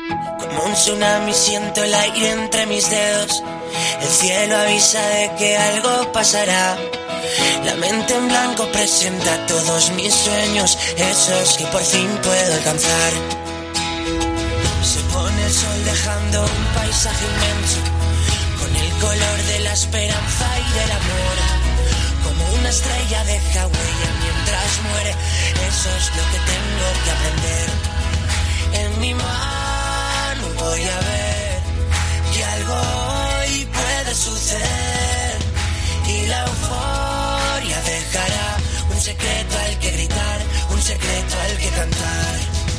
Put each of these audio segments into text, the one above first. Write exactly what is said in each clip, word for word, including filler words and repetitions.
Como un tsunami siento el aire entre mis dedos. El cielo avisa de que algo pasará. La mente en blanco presenta todos mis sueños, esos que por fin puedo alcanzar. Se pone el sol dejando un paisaje inmenso, con el color de la esperanza y del amor. Como una estrella deja huella mientras muere, eso es lo que tengo que aprender. En mi mano voy a ver que algo hoy puede suceder, y la euforia dejará un secreto al que gritar, un secreto al que cantar.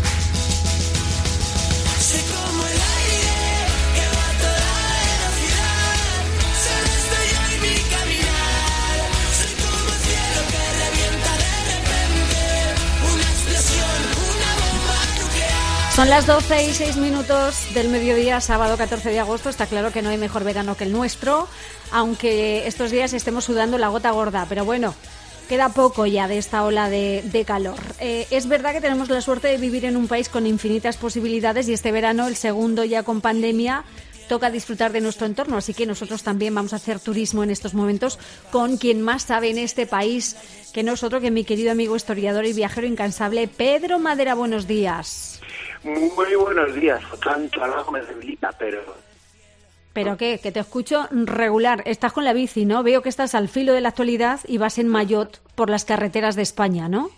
Soy como el aire que va a toda velocidad, solo estoy yo y mi caminar. Soy como el cielo que revienta de repente, una explosión, una bomba nuclear. Son las doce y seis minutos del mediodía, sábado catorce de agosto. Está claro que no hay mejor verano que el nuestro, aunque estos días estemos sudando la gota gorda, pero bueno, queda poco ya de esta ola de, de calor. Eh, es verdad que tenemos la suerte de vivir en un país con infinitas posibilidades y este verano, el segundo ya con pandemia, toca disfrutar de nuestro entorno, así que nosotros también vamos a hacer turismo en estos momentos con quien más sabe en este país que nosotros, que mi querido amigo historiador y viajero incansable, Pedro Madera. Buenos días. Muy buenos días. Tanto algo me debilita, pero... ¿Pero qué? Que te escucho regular. Estás con la bici, ¿no? Veo que estás al filo de la actualidad y vas en maillot por las carreteras de España, ¿no?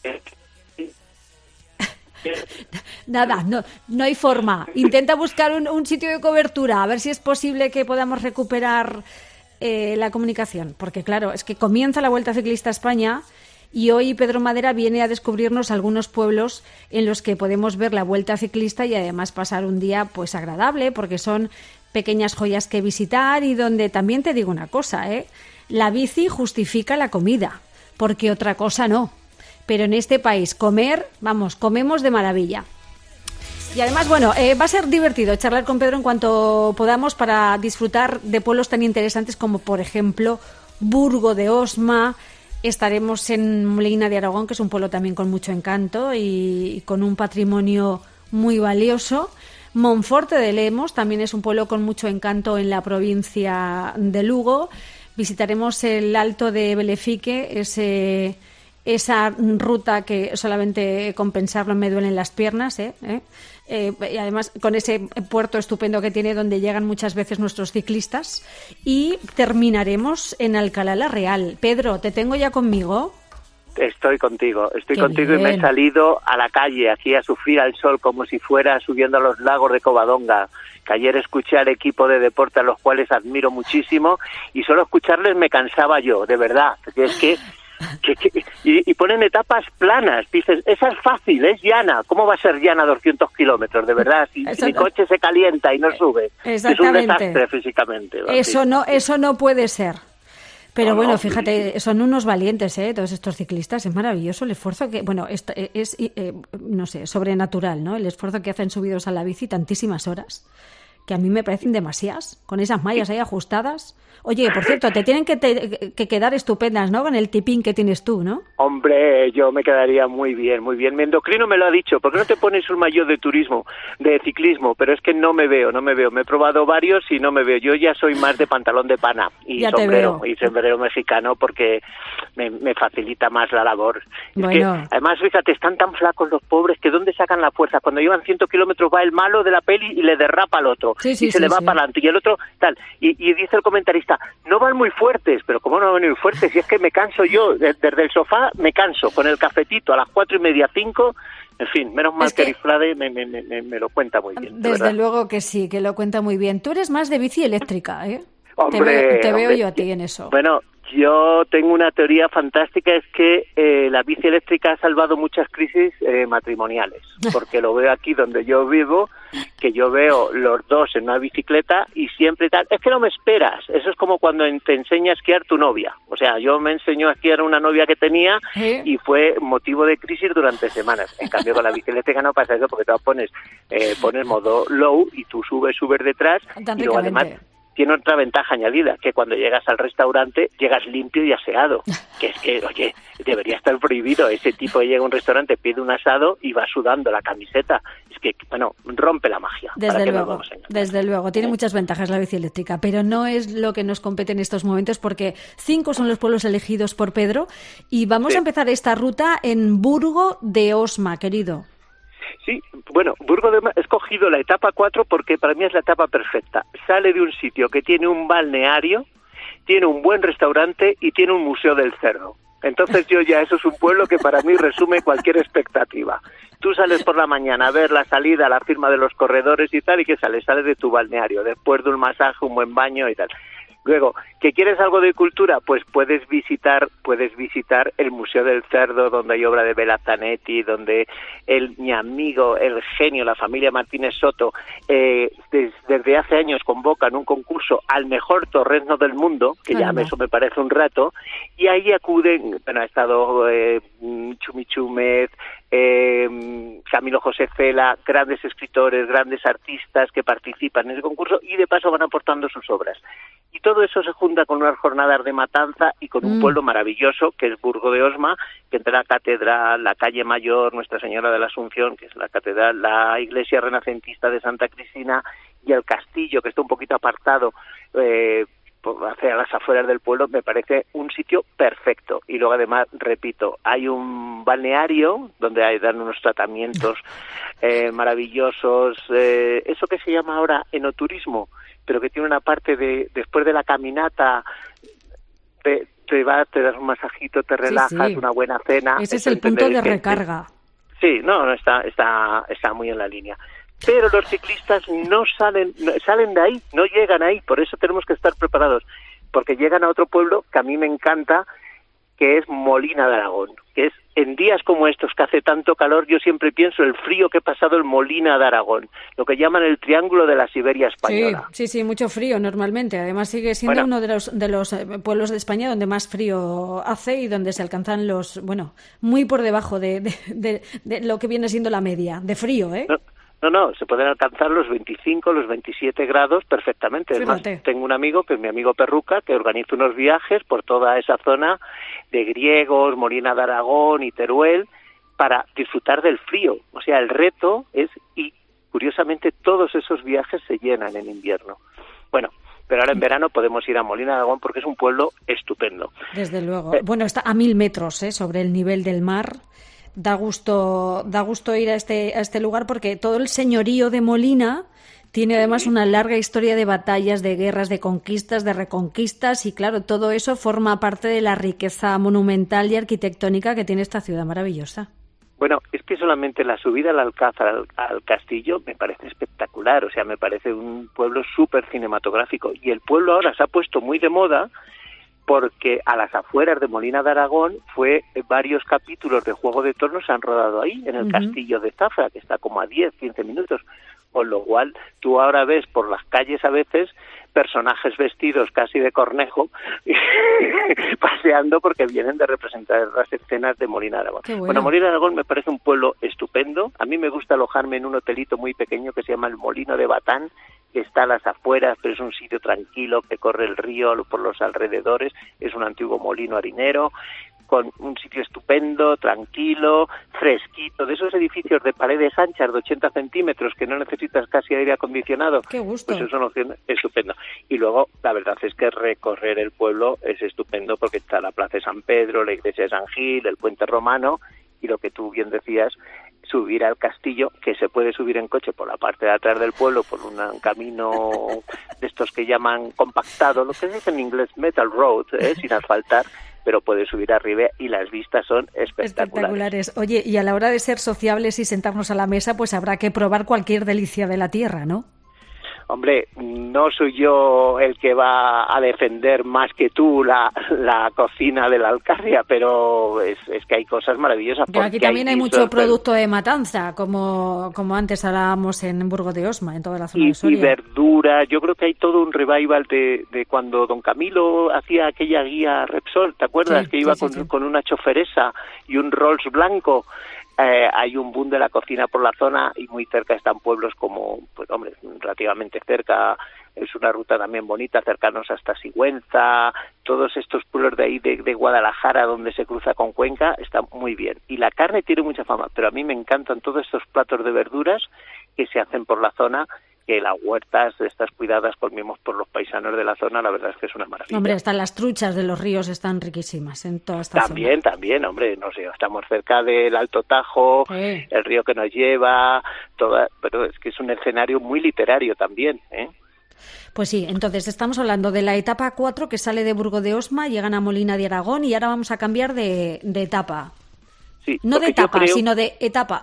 Nada, no, no hay forma. Intenta buscar un, un sitio de cobertura, a ver si es posible que podamos recuperar eh, la comunicación. Porque claro, es que comienza la Vuelta Ciclista a España y hoy Pedro Madera viene a descubrirnos algunos pueblos en los que podemos ver la Vuelta Ciclista y además pasar un día pues agradable, porque son pequeñas joyas que visitar y donde también te digo una cosa, ¿eh? La bici justifica la comida, porque otra cosa no. Pero en este país comer, vamos, comemos de maravilla. Y además, bueno, eh, va a ser divertido charlar con Pedro en cuanto podamos para disfrutar de pueblos tan interesantes como, por ejemplo, Burgo de Osma. Estaremos en Molina de Aragón, que es un pueblo también con mucho encanto y, y con un patrimonio muy valioso. Monforte de Lemos también es un pueblo con mucho encanto en la provincia de Lugo. Visitaremos el Alto de Belefique, ese, esa ruta que solamente con pensarlo me duelen las piernas, ¿eh? ¿Eh? Eh, y además con ese puerto estupendo que tiene donde llegan muchas veces nuestros ciclistas. Y terminaremos en Alcalá la Real. Pedro, ¿te tengo ya conmigo? Estoy contigo, estoy Qué contigo bien. Y me he salido a la calle aquí a sufrir al sol como si fuera subiendo a los lagos de Covadonga, que ayer escuché al equipo de deporte a los cuales admiro muchísimo y solo escucharles me cansaba yo, de verdad, porque es que, que, que y, y ponen etapas planas, dices, esa es fácil, es llana, ¿cómo va a ser llana doscientos kilómetros, de verdad? Si, si mi coche se calienta y no sube, es un desastre físicamente. Eso así. no, eso no puede ser. Pero No, bueno, no, fíjate, son unos valientes, ¿eh? Todos estos ciclistas. Es maravilloso el esfuerzo que, bueno, es, es eh, no sé, sobrenatural, ¿no? El esfuerzo que hacen subidos a la bici tantísimas horas, que a mí me parecen demasiadas, con esas mallas ahí ajustadas. Oye, por cierto, te tienen que, te, que quedar estupendas, ¿no? Con el tipín que tienes tú, ¿no? Hombre, yo me quedaría muy bien, muy bien. Mi endocrino me lo ha dicho. ¿Por qué no te pones un maillot de turismo, de ciclismo? Pero es que no me veo, no me veo. Me he probado varios y no me veo. Yo ya soy más de pantalón de pana y ya sombrero, te veo. y sombrero mexicano porque me, me facilita más la labor. Bueno. Es que, además, fíjate, están tan flacos los pobres que ¿dónde sacan la fuerza? Cuando llevan cien kilómetros va el malo de la peli y le derrapa al otro. Sí, sí, y se sí, le va sí. para adelante. Y el otro, tal. Y, y dice el comentarista, no van muy fuertes, pero ¿cómo no van muy fuertes? Si es que me canso yo, desde el sofá me canso, con el cafetito a las cuatro y media, cinco, en fin, menos mal Es que que- Ariflade me, me, me, me lo cuenta muy bien. de Desde verdad. luego que sí, que lo cuenta muy bien. Tú eres más de bici eléctrica, ¿eh? Hombre, te veo, te veo hombre. yo a ti en eso. Bueno, yo tengo una teoría fantástica, es que eh, la bici eléctrica ha salvado muchas crisis eh, matrimoniales, porque lo veo aquí donde yo vivo, que yo veo los dos en una bicicleta y siempre tal, es que no me esperas, eso es como cuando en- te enseña a esquiar tu novia, o sea, yo me enseñó a esquiar una novia que tenía ¿Eh? y fue motivo de crisis durante semanas, en cambio con la bici eléctrica no pasa eso, porque tú pones, eh, pones modo low y tú subes, subes detrás Tan y luego además ricamente. tiene otra ventaja añadida, que cuando llegas al restaurante llegas limpio y aseado, que es que, oye, debería estar prohibido. Ese tipo que llega a un restaurante, pide un asado y va sudando la camiseta. Es que, bueno, rompe la magia. Desde luego, desde luego, tiene muchas ventajas la bici eléctrica, pero no es lo que nos compete en estos momentos, porque cinco son los pueblos elegidos por Pedro y vamos sí. a empezar esta ruta en Burgo de Osma, querido. Sí, bueno, Burgo de Osma, he escogido la etapa cuatro porque para mí es la etapa perfecta. Sale de un sitio que tiene un balneario, tiene un buen restaurante y tiene un museo del cerdo. Entonces yo ya, eso es un pueblo que para mí resume cualquier expectativa. Tú sales por la mañana a ver la salida, la firma de los corredores y tal, y ¿qué sales? Sales de tu balneario, después de un masaje, un buen baño y tal. Luego, ¿que quieres algo de cultura? Pues puedes visitar, puedes visitar el Museo del Cerdo, donde hay obra de Bela Zanetti, donde el mi amigo, el genio, la familia Martínez Soto, eh, des, desde hace años convocan un concurso al mejor torrezno del mundo, que ya eso me parece un rato, y ahí acuden, bueno, ha estado eh, Chumi Chúmez, eh, Camilo José Cela, grandes escritores, grandes artistas que participan en ese concurso y de paso van aportando sus obras. Y todo eso se junta con unas jornadas de matanza y con un mm. pueblo maravilloso que es Burgo de Osma, que entre la catedral, la calle Mayor, Nuestra Señora de la Asunción, que es la catedral, la iglesia renacentista de Santa Cristina y el castillo, que está un poquito apartado eh, hacia las afueras del pueblo, me parece un sitio perfecto. Y luego además, repito, hay un balneario donde hay, dan unos tratamientos eh, maravillosos, eh, eso que se llama ahora enoturismo, pero que tiene una parte de, después de la caminata, te, te vas, te das un masajito, te relajas, sí, sí. una buena cena. Ese es el punto de recarga. Sí, no, no está, está, está muy en la línea. Pero los ciclistas no salen, no, salen de ahí, no llegan ahí, por eso tenemos que estar preparados, porque llegan a otro pueblo que a mí me encanta, que es Molina de Aragón, que es en días como estos que hace tanto calor, yo siempre pienso el frío que ha pasado en Molina de Aragón, lo que llaman el Triángulo de la Siberia Española. Sí, sí, sí, mucho frío normalmente. Además sigue siendo bueno, uno de los de los pueblos de España donde más frío hace y donde se alcanzan los, bueno, muy por debajo de, de, de, de lo que viene siendo la media de frío, ¿eh? No. No, no, se pueden alcanzar los veinticinco, los veintisiete grados perfectamente. Además, Fíjate. tengo un amigo, que es mi amigo Perruca, que organiza unos viajes por toda esa zona de Griegos, Molina de Aragón y Teruel para disfrutar del frío. O sea, el reto es, y curiosamente todos esos viajes se llenan en invierno. Bueno, pero ahora en verano podemos ir a Molina de Aragón porque es un pueblo estupendo. Desde luego. Eh, bueno, está a mil metros ¿eh? sobre el nivel del mar. Da gusto, da gusto ir a este, a este lugar porque todo el señorío de Molina tiene además una larga historia de batallas, de guerras, de conquistas, de reconquistas y claro, todo eso forma parte de la riqueza monumental y arquitectónica que tiene esta ciudad maravillosa. Bueno, es que solamente la subida al Alcázar, al, al castillo, me parece espectacular, o sea, me parece un pueblo súper cinematográfico y el pueblo ahora se ha puesto muy de moda porque a las afueras de Molina de Aragón fue varios capítulos de Juego de Tronos se han rodado ahí, en el uh-huh. castillo de Zafra, que está como a diez, quince minutos, con lo cual tú ahora ves por las calles a veces personajes vestidos casi de cornejo paseando porque vienen de representar las escenas de Molina de Aragón. Bueno. bueno, Molina de Aragón me parece un pueblo estupendo, a mí me gusta alojarme en un hotelito muy pequeño que se llama el Molino de Batán, que está a las afueras, pero es un sitio tranquilo, que corre el río por los alrededores, es un antiguo molino harinero, con un sitio estupendo, tranquilo, fresquito, de esos edificios de paredes anchas de ochenta centímetros que no necesitas casi aire acondicionado. ¡Qué gusto! Pues es una opción estupenda. Y luego, la verdad es que recorrer el pueblo es estupendo porque está la Plaza de San Pedro, la iglesia de San Gil, el puente romano y lo que tú bien decías, subir al castillo, que se puede subir en coche por la parte de atrás del pueblo, por un camino de estos que llaman compactado, lo que se dice en inglés metal road, ¿eh? sin asfaltar, pero puedes subir arriba y las vistas son espectaculares. espectaculares. Oye, y a la hora de ser sociables y sentarnos a la mesa, pues habrá que probar cualquier delicia de la tierra, ¿no? Hombre, no soy yo el que va a defender más que tú la, la cocina de la Alcarria, pero es, es que hay cosas maravillosas. Pero aquí también hay, hay mucho producto de matanza, como, como antes hablábamos en Burgo de Osma, en toda la zona y, de Soria. Y verdura, yo creo que hay todo un revival de, de cuando don Camilo hacía aquella guía Repsol, ¿te acuerdas? Sí, que iba sí, con, sí, sí. con una choferesa y un Rolls blanco. eh, hay un boom de la cocina por la zona y muy cerca están pueblos como, pues hombre, relativamente cerca, es una ruta también bonita, cercanos hasta Sigüenza, todos estos pueblos de ahí de, de Guadalajara donde se cruza con Cuenca, están muy bien. Y la carne tiene mucha fama, pero a mí me encantan todos estos platos de verduras que se hacen por la zona, que las huertas estas cuidadas por mismos por los paisanos de la zona, la verdad es que es una maravilla. Hombre, hasta las truchas de los ríos están riquísimas en toda esta También, zona. también, hombre, no sé, estamos cerca del Alto Tajo, Sí. el río que nos lleva, toda, pero es que es un escenario muy literario también, ¿eh? Pues sí, entonces estamos hablando de la etapa cuatro que sale de Burgo de Osma, llegan a Molina de Aragón y ahora vamos a cambiar de, de etapa. Sí, No de porque yo etapa, creo- sino de etapa.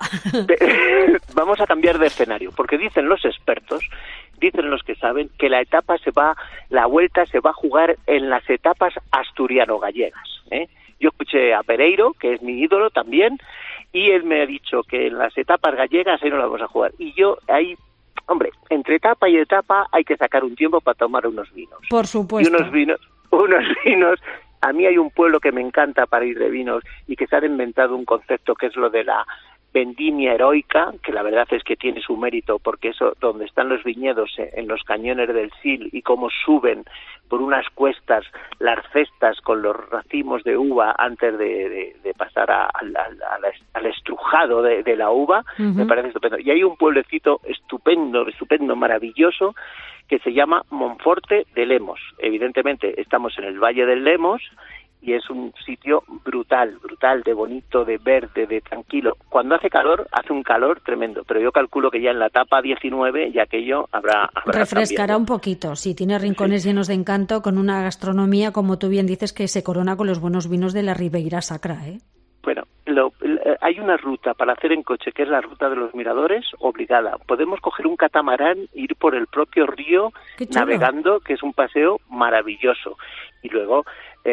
de- vamos a cambiar de escenario, porque dicen los expertos, dicen los que saben, que la etapa se va, la vuelta se va a jugar en las etapas asturiano-gallegas, ¿eh? Yo escuché a Pereiro, que es mi ídolo también, y él me ha dicho que en las etapas gallegas ahí no la vamos a jugar. Y yo ahí, hombre, entre etapa y etapa hay que sacar un tiempo para tomar unos vinos. Por Y supuesto. unos vinos, unos vinos. A mí hay un pueblo que me encanta para ir de vinos y que se han inventado un concepto que es lo de la vendimia heroica, que la verdad es que tiene su mérito porque eso, donde están los viñedos eh, en los cañones del Sil y cómo suben por unas cuestas las cestas con los racimos de uva antes de, de, de pasar a, al, al, al estrujado de, de la uva, Ujú. me parece estupendo. Y hay un pueblecito estupendo, estupendo, maravilloso, que se llama Monforte de Lemos. Evidentemente estamos en el Valle del Lemos y es un sitio brutal, brutal, de bonito, de verde, de tranquilo. Cuando hace calor, hace un calor tremendo, pero yo calculo que ya en la etapa diecinueve ya aquello habrá, habrá Refrescará cambiado. un poquito, sí, tiene rincones llenos de encanto con una gastronomía, como tú bien dices, que se corona con los buenos vinos de la Ribeira Sacra, ¿eh? Bueno, lo, eh, hay una ruta para hacer en coche, que es la ruta de los miradores, obligada. Podemos coger un catamarán, ir por el propio río Qué chulo. navegando, que es un paseo maravilloso. Y luego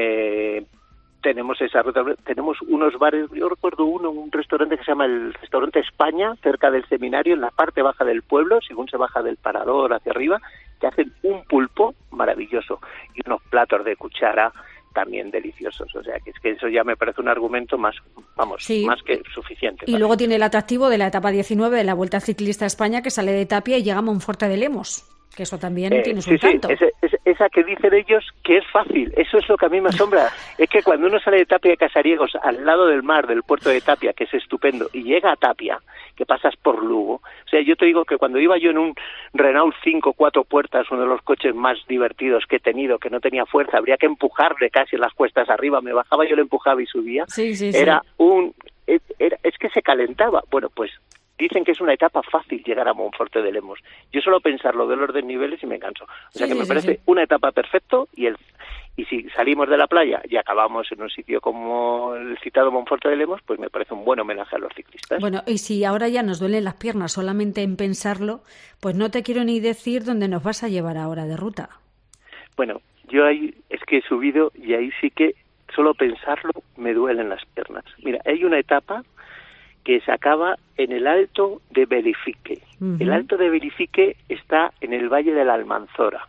eh, tenemos esa ruta, tenemos unos bares, yo recuerdo uno, un restaurante que se llama el Restaurante España, cerca del seminario, en la parte baja del pueblo, según se baja del parador hacia arriba, que hacen un pulpo maravilloso y unos platos de cuchara también deliciosos, o sea que es que eso ya me parece un argumento más, vamos, Sí. más que suficiente. Y para luego mí. tiene el atractivo de la etapa diecinueve de la Vuelta Ciclista a España, que sale de Tapia y llega a Monforte de Lemos, que eso también Eh, tiene su sí, sí, encanto. ese- ese- esa que dicen ellos que es fácil, eso es lo que a mí me asombra, es que cuando uno sale de Tapia de Casariegos al lado del mar, del puerto de Tapia, que es estupendo, y llega a Tapia, que pasas por Lugo, o sea, yo te digo que cuando iba yo en un Renault cinco, cuatro puertas, uno de los coches más divertidos que he tenido, que no tenía fuerza, habría que empujarle casi en las cuestas arriba, me bajaba, yo le empujaba y subía, Sí, sí, sí. era un, era, es que se calentaba, bueno, pues dicen que es una etapa fácil llegar a Monforte de Lemos. Yo solo pensarlo de los desniveles y me canso. O sea Sí, que sí, me sí, parece sí. una etapa perfecto y el y si salimos de la playa y acabamos en un sitio como el citado Monforte de Lemos, pues me parece un buen homenaje a los ciclistas. Bueno, y si ahora ya nos duelen las piernas solamente en pensarlo, pues no te quiero ni decir dónde nos vas a llevar ahora de ruta. Bueno, yo ahí es que he subido y ahí sí que solo pensarlo me duelen las piernas. Mira, hay una etapa que se acaba en el Alto de Belifique. Ujú. El Alto de Belifique está en el Valle de la Almanzora.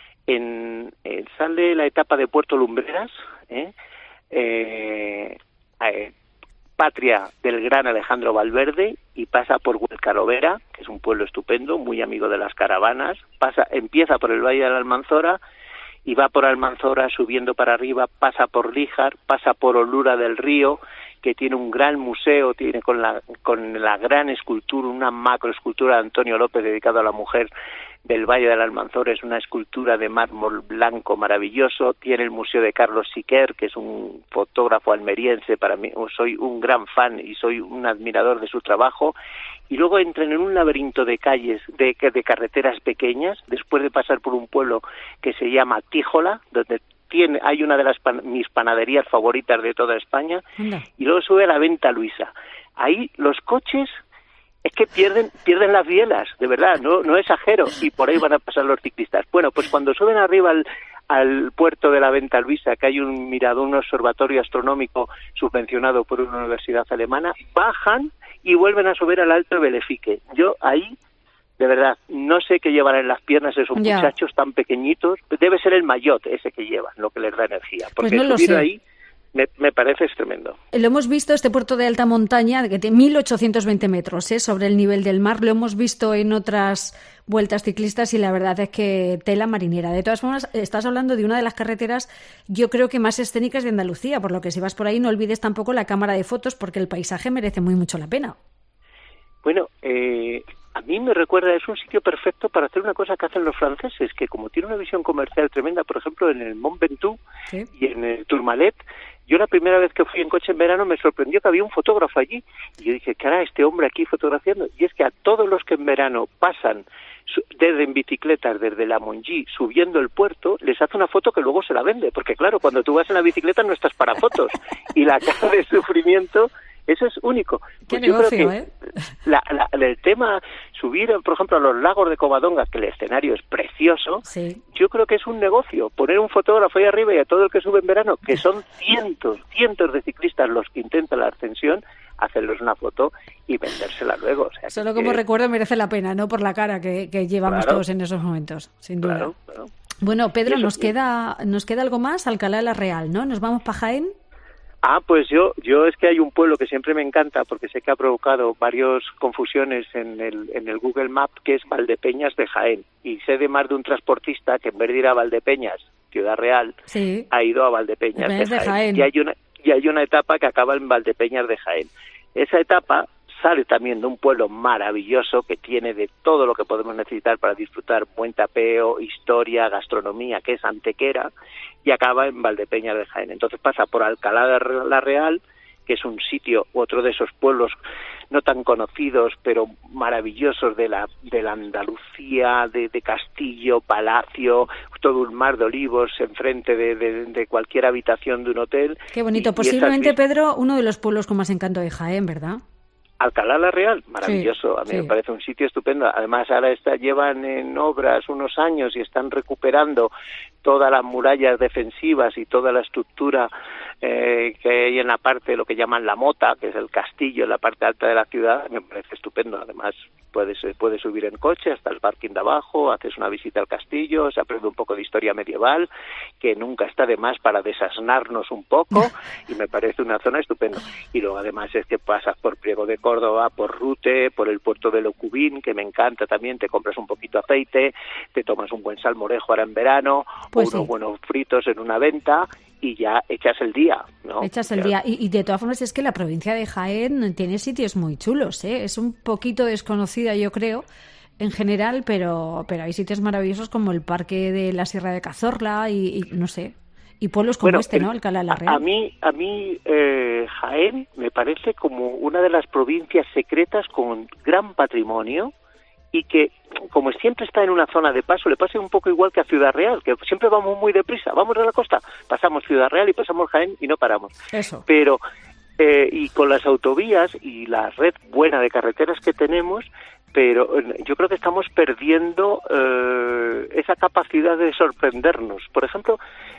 En, eh, sale la etapa de Puerto Lumbreras, ¿eh? Eh, eh, patria del gran Alejandro Valverde, y pasa por Huelcarovera, que es un pueblo estupendo, muy amigo de las caravanas, pasa, empieza por el Valle de la Almanzora y va por Almanzora subiendo para arriba, pasa por Líjar, pasa por Olura del Río, que tiene un gran museo, tiene con la con la gran escultura, una macroescultura de Antonio López dedicado a la mujer del Valle de la Almanzora, es una escultura de mármol blanco maravilloso, tiene el museo de Carlos Siquer, que es un fotógrafo almeriense, para mí soy un gran fan y soy un admirador de su trabajo, y luego entran en un laberinto de calles, de, de carreteras pequeñas, después de pasar por un pueblo que se llama Tíjola, donde tiene, hay una de las pan, mis panaderías favoritas de toda España, Anda. y luego sube a la Venta Luisa. Ahí los coches es que pierden pierden las bielas, de verdad, no no exagero, y por ahí van a pasar los ciclistas. Bueno, pues cuando suben arriba al, al puerto de la Venta Luisa, que hay un mirador, un observatorio astronómico subvencionado por una universidad alemana, bajan y vuelven a subir al Alto de Belefique. Yo ahí, de verdad, no sé qué llevan en las piernas esos Ya. muchachos tan pequeñitos. Debe ser el maillot ese que llevan, lo que les da energía. Pues Porque no lo subir sé. ahí Me, me parece tremendo. Lo hemos visto, este puerto de alta montaña, que tiene mil ochocientos veinte metros ¿eh? sobre el nivel del mar. Lo hemos visto en otras vueltas ciclistas y la verdad es que tela marinera. De todas formas, estás hablando de una de las carreteras, yo creo que más escénicas de Andalucía, por lo que si vas por ahí no olvides tampoco la cámara de fotos, porque el paisaje merece muy mucho la pena. Bueno, eh, a mí me recuerda, es un sitio perfecto para hacer una cosa que hacen los franceses, que como tiene una visión comercial tremenda, por ejemplo, en el Mont Ventoux ¿sí? y en el Tourmalet, yo la primera vez que fui en coche en verano me sorprendió que había un fotógrafo allí, y yo dije, cara, este hombre aquí fotografiando, y es que a todos los que en verano pasan desde en bicicletas, desde la Monjí, subiendo el puerto, les hace una foto que luego se la vende, porque claro, cuando tú vas en la bicicleta no estás para fotos, y la cara de sufrimiento, eso es único. Qué pues negocio, yo creo que ¿eh? la, la, el tema, subir, por ejemplo, a los lagos de Covadonga, que el escenario es precioso, sí. yo creo que es un negocio. Poner un fotógrafo ahí arriba y a todo el que sube en verano, que son cientos, cientos de ciclistas los que intentan la ascensión, hacerles una foto y vendérsela luego. O sea, Solo que, como que... recuerdo merece la pena, ¿no? Por la cara que, que llevamos claro. todos en esos momentos, sin duda. Claro, claro. Bueno, Pedro, eso, nos queda nos queda algo más, Alcalá de la Real, ¿no? ¿Nos vamos para Jaén? Ah, pues yo, yo es que hay un pueblo que siempre me encanta porque sé que ha provocado varias confusiones en el, en el Google Maps, que es Valdepeñas de Jaén. Y sé de más de un transportista que en vez de ir a Valdepeñas, Ciudad Real, sí. ha ido a Valdepeñas de, de Jaén. Jaén. Y hay una, y hay una etapa que acaba en Valdepeñas de Jaén. Esa etapa sale también de un pueblo maravilloso que tiene de todo lo que podemos necesitar para disfrutar buen tapeo, historia, gastronomía, que es Antequera, y acaba en Valdepeñas de Jaén. Entonces pasa por Alcalá de la Real, que es un sitio, otro de esos pueblos no tan conocidos, pero maravillosos de la de la Andalucía, de, de castillo, palacio, todo un mar de olivos enfrente de, de, de cualquier habitación de un hotel. Qué bonito. Y, posiblemente, y esas... Pedro, uno de los pueblos con más encanto de Jaén, ¿verdad? Alcalá la Real, maravilloso, sí, a mí sí. me parece un sitio estupendo. Además ahora está, llevan en obras unos años y están recuperando todas las murallas defensivas y toda la estructura eh, que hay en la parte, lo que llaman la Mota, que es el castillo en la parte alta de la ciudad, me parece estupendo. Además puedes, puedes subir en coche hasta el parking de abajo, haces una visita al castillo, se aprende un poco de historia medieval, que nunca está de más para desasnarnos un poco, y me parece una zona estupenda. Y luego además es que pasas por Priego de Córdoba, por Rute, por el puerto de Locubín, que me encanta también, te compras un poquito de aceite, te tomas un buen salmorejo ahora en verano, pues unos sí. buenos fritos en una venta, y ya echas el día, ¿no? Echas el día. Y, y de todas formas es que la provincia de Jaén tiene sitios muy chulos, ¿eh? Es un poquito desconocida, yo creo, en general, pero, pero hay sitios maravillosos como el Parque de la Sierra de Cazorla y, y no sé, y pueblos como bueno, este, ¿no? Alcalá de la Real. A mí, a mí eh, Jaén me parece como una de las provincias secretas con gran patrimonio, y que, como siempre está en una zona de paso, le pasa un poco igual que a Ciudad Real, que siempre vamos muy deprisa, vamos a la costa, pasamos Ciudad Real y pasamos Jaén y no paramos. Eso. Pero, eh, y con las autovías y la red buena de carreteras que tenemos, pero yo creo que estamos perdiendo eh, esa capacidad de sorprendernos. Por ejemplo,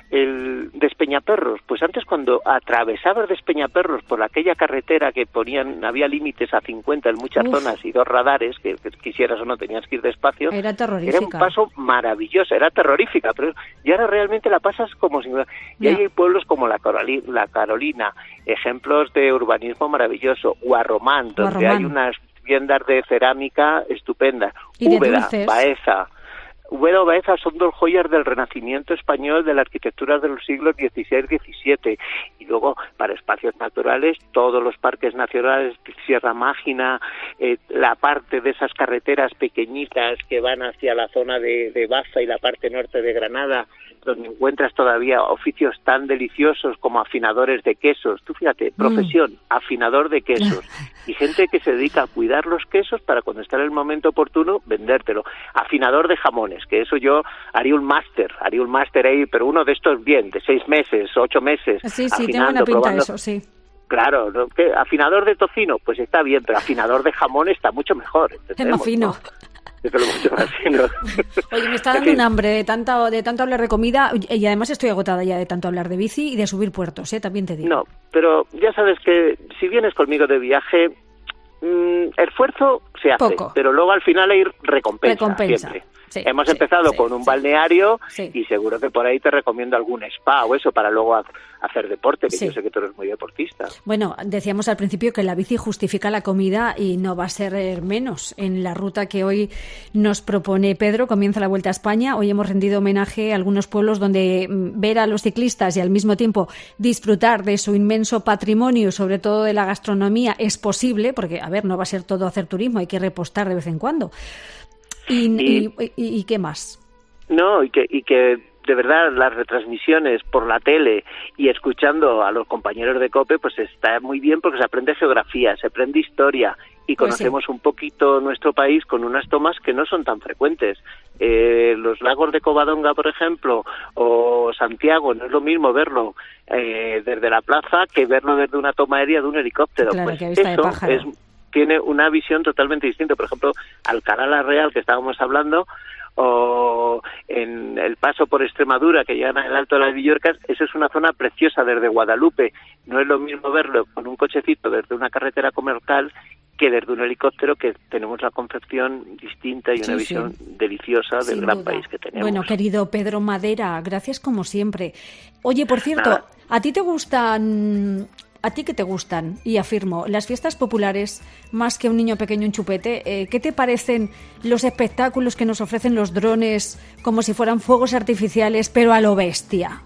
el Despeñaperros, pues antes cuando atravesabas Despeñaperros por aquella carretera que ponían, había límites a cincuenta en muchas Uf. zonas y dos radares, que, que quisieras o no tenías que ir despacio, era terrorífica. Era un paso maravilloso, era terrorífica, pero y ahora realmente la pasas como si... Y ahí hay pueblos como la Carolina, la Carolina, ejemplos de urbanismo maravilloso, Guarromán, donde Guarromán. hay unas viviendas de cerámica estupendas, Úbeda, Baeza. Úbeda o Baeza son dos joyas del Renacimiento español, de la arquitectura de los siglos dieciséis diecisiete. Y luego, para espacios naturales, todos los parques nacionales, Sierra Mágina, eh, la parte de esas carreteras pequeñitas que van hacia la zona de, de Baza y la parte norte de Granada, donde encuentras todavía oficios tan deliciosos como afinadores de quesos. Tú fíjate, profesión, mm. afinador de quesos. Y gente que se dedica a cuidar los quesos para cuando está en el momento oportuno, vendértelo. Afinador de jamones, que eso yo haría un máster, haría un máster ahí, pero uno de estos bien, de seis meses, ocho meses. Sí, sí, tiene buena pinta probando. Eso, sí. Claro, ¿no? ¿Qué? Afinador de tocino, pues está bien, pero afinador de jamón está mucho mejor. Es más fino. ¿No? Mucho más fino. Oye, me está dando un hambre de tanto, de tanto hablar de comida, y además estoy agotada ya de tanto hablar de bici y de subir puertos, ¿eh? También te digo. No, pero ya sabes que si vienes conmigo de viaje, mmm, esfuerzo se hace, Poco. pero luego al final hay recompensa, Recompensa. siempre. Sí, Hemos sí, empezado sí, con un sí. balneario Sí. y seguro que por ahí te recomiendo algún spa o eso para luego ha- hacer deporte, que Sí. yo sé que tú eres muy deportista. Bueno, decíamos al principio que la bici justifica la comida y no va a ser eh, menos. En la ruta que hoy nos propone Pedro, comienza la Vuelta a España. Hoy hemos rendido homenaje a algunos pueblos donde mm, ver a los ciclistas y al mismo tiempo disfrutar de su inmenso patrimonio, sobre todo de la gastronomía, es posible, porque, a ver, no va a ser todo hacer turismo, hay que repostar de vez en cuando. ¿Y, Y- y, y- y qué más? No, y que, y que de verdad las retransmisiones por la tele y escuchando a los compañeros de COPE, pues está muy bien porque se aprende geografía, se aprende historia y Pues sí. conocemos un poquito nuestro país con unas tomas que no son tan frecuentes. Eh, los lagos de Covadonga, por ejemplo, o Santiago, no es lo mismo verlo eh, desde la plaza que verlo desde una toma aérea de un helicóptero. Claro, Pues que vista de eso pájaro. es, tiene una visión totalmente distinta. Por ejemplo, Alcalá la Real, que estábamos hablando, o en el paso por Extremadura que llegan al Alto de las Villorcas, eso es una zona preciosa desde Guadalupe. No es lo mismo verlo con un cochecito desde una carretera comercial que desde un helicóptero, que tenemos una concepción distinta y Sí, una sí. visión deliciosa del Sin gran duda. país que tenemos. Bueno, querido Pedro Madera, gracias como siempre. Oye, por cierto, Nada. ¿a ti te gustan, a ti qué te gustan? Y afirmo, las fiestas populares, más que un niño pequeño un chupete, eh, ¿qué te parecen los espectáculos que nos ofrecen los drones como si fueran fuegos artificiales, pero a lo bestia?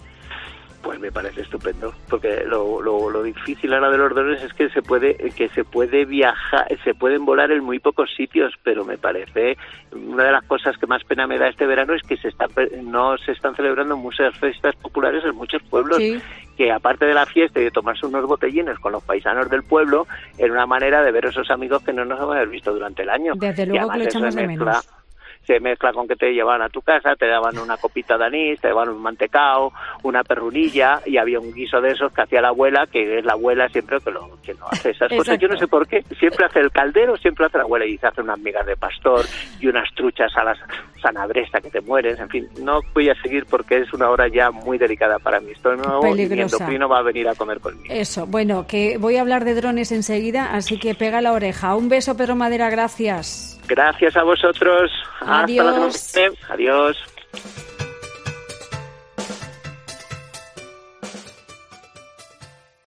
Pues me parece estupendo, porque lo, lo, lo difícil ahora de los drones es que se puede que se puede viajar, se pueden volar en muy pocos sitios, pero me parece una de las cosas que más pena me da este verano es que se está no se están celebrando muchas fiestas populares en muchos pueblos. Sí. Que aparte de la fiesta y de tomarse unos botellines con los paisanos del pueblo, era una manera de ver a esos amigos que no nos hemos visto durante el año. Desde Y luego que además lo eso echamos se de mezcla- menos. Se mezcla con que te llevaban a tu casa, te daban una copita de anís, te daban un mantecao, una perrunilla, y había un guiso de esos que hacía la abuela, que es la abuela siempre que lo que no hace esas cosas. Yo no sé por qué, siempre hace el caldero, siempre hace la abuela, y se hace unas migas de pastor y unas truchas a la sanabresta que te mueres, en fin. No voy a seguir porque es una hora ya muy delicada para mi estómago y mi Peligrosa. endocrino va a venir a comer conmigo. Eso, bueno, que voy a hablar de drones enseguida, así que pega la oreja. Un beso, Pedro Madera, gracias. Gracias a vosotros. Hasta la semana Adiós. que viene. Adiós.